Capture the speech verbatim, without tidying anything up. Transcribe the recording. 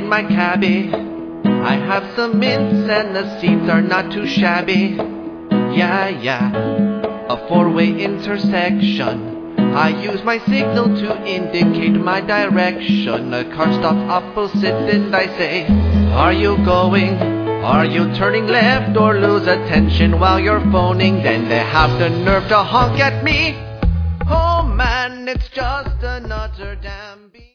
in my cabbie. I have some mints and the seats are not too shabby. Yeah, yeah, a four-way intersection. I use my signal to indicate my direction. A car stops opposite and I say, are you going? Are you turning left or lose attention while you're phoning? Then they have the nerve to honk at me. Oh man, it's just another damn